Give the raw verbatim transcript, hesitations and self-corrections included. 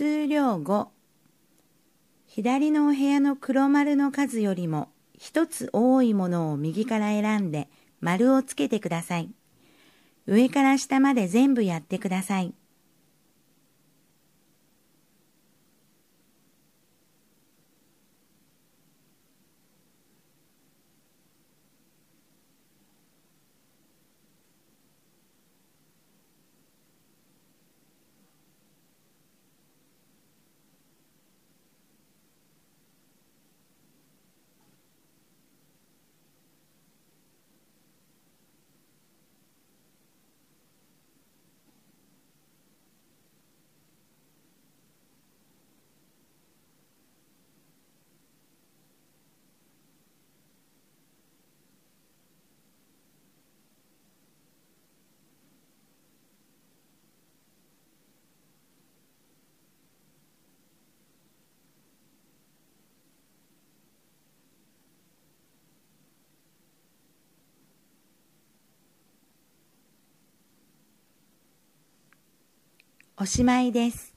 数量ご。左のお部屋の黒丸の数よりも一つ多いものを右から選んで丸をつけてください。上から下まで全部やってください。おしまいです。